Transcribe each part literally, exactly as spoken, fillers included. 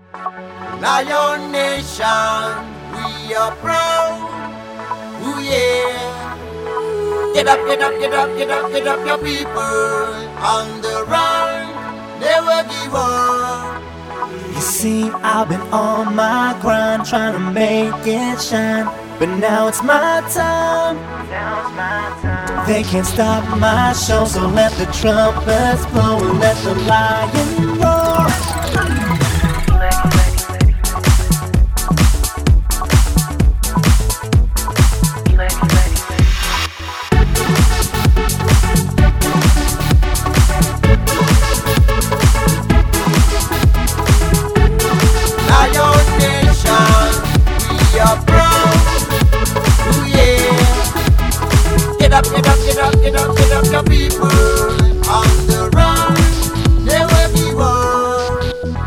Lion Nation, we are proud. Ooh yeah. Get up, get up, get up, get up, get up, your people on the run. Never give up. You see, I've been on my grind, trying to make it shine, but now it's my time. Now it's my time. They can't stop my show, so let the trumpets blow and let the lion roar. Get up, get up, get up, get up, get up, your people on the run. Never give up.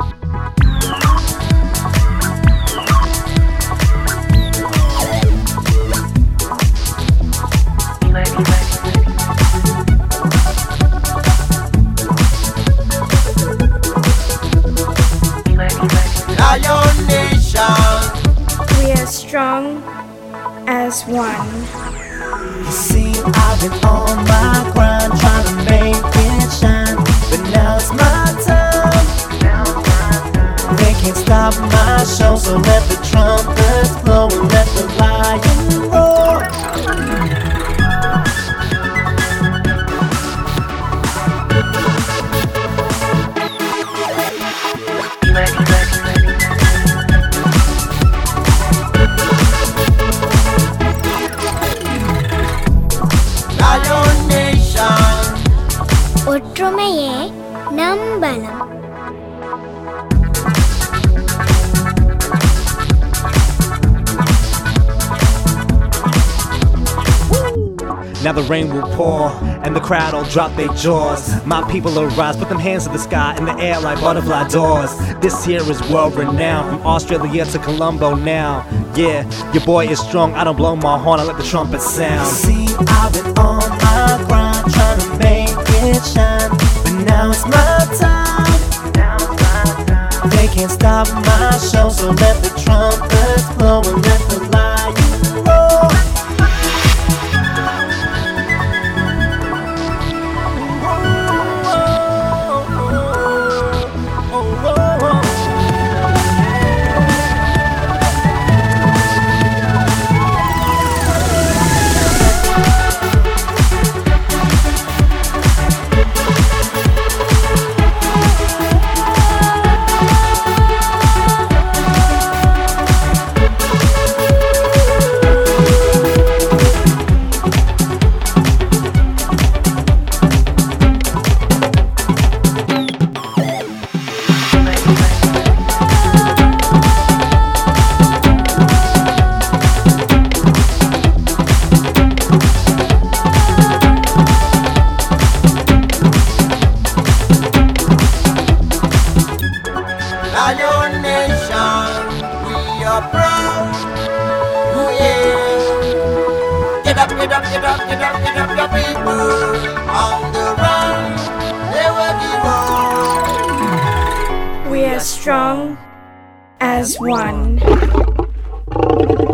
Lion Nation, we are strong as one. You see, I've been on my grind, trying to make it shine, but now it's my time. They can't stop my show, so let the trumpets blow and let the lion roar. ஒற்றுமையே நம்பலம். Now the rain will pour, and the crowd will drop their jaws. My people will rise, put them hands to the sky, in the air like butterfly doors. This here is world renowned, from Australia to Colombo now. Yeah, your boy is strong, I don't blow my horn, I let the trumpet sound. See, I've been on my grind, trying to make it shine, but now it's my time. They can't stop my show, so let the trumpets blow and let the lion roar. Lion Nation, we are proud. Ooh yeah. Get up, get up, get up, get up, get up, your people on the run. Never give up. We are strong as one.